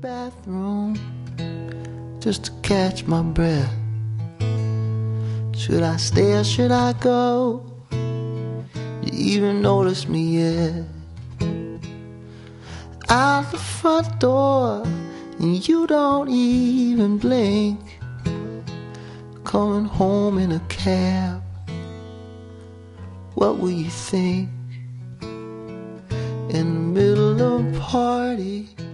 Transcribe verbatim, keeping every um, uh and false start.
bathroom just to catch my breath. Should I stay or should I go? You even notice me yet? Out the front door and you don't even blink. Coming home in a cab, what will you think? In the middle of a party